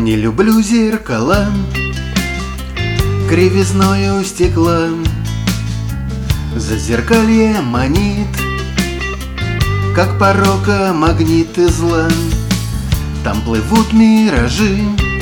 Не люблю зеркала, кривизною стекла. Зазеркалье манит, как порока магнит и зла. Там плывут миражи,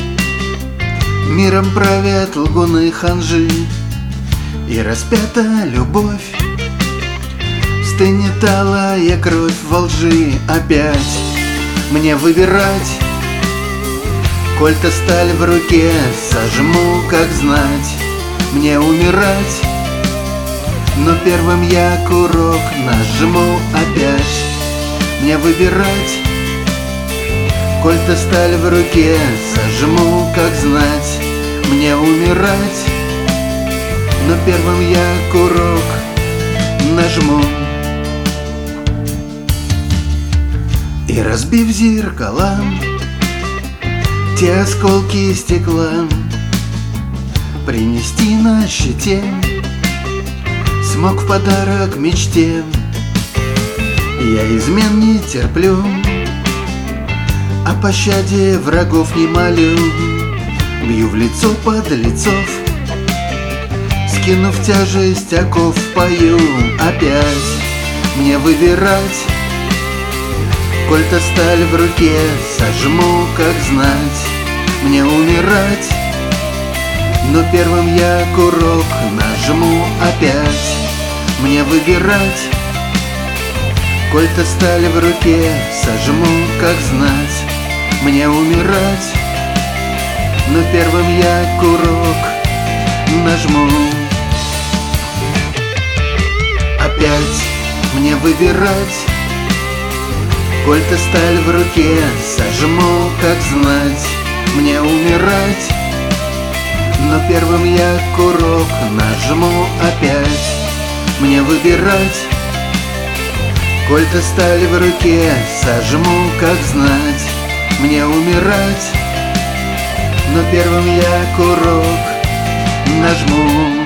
миром правят лгуны ханжи. И распята любовь, стынет алая кровь во лжи. Опять мне выбирать, коль-то сталь в руке, сожму, как знать, мне умирать. Но первым я курок нажму опять. Мне выбирать, коль-то сталь в руке, сожму, как знать, мне умирать. Но первым я курок нажму. И разбив зеркала, те осколки стекла, принести на щите смог в подарок мечте. Я измен не терплю, о пощаде врагов не молю. Бью в лицо подлецов, скинув тяжесть оков, пою. Опять мне выбирать, коль-то сталь в руке, сожму, как знать, мне умирать. Но первым я курок нажму опять. Мне выбирать, коль-то сталь в руке, сожму, как знать, мне умирать. Но первым я курок нажму. Опять мне выбирать, коль-то сталь в руке, сожму, как знать, мне умирать. Но первым я курок нажму опять. Мне выбирать, коль-то сталь в руке, сожму, как знать, мне умирать. Но первым я курок нажму.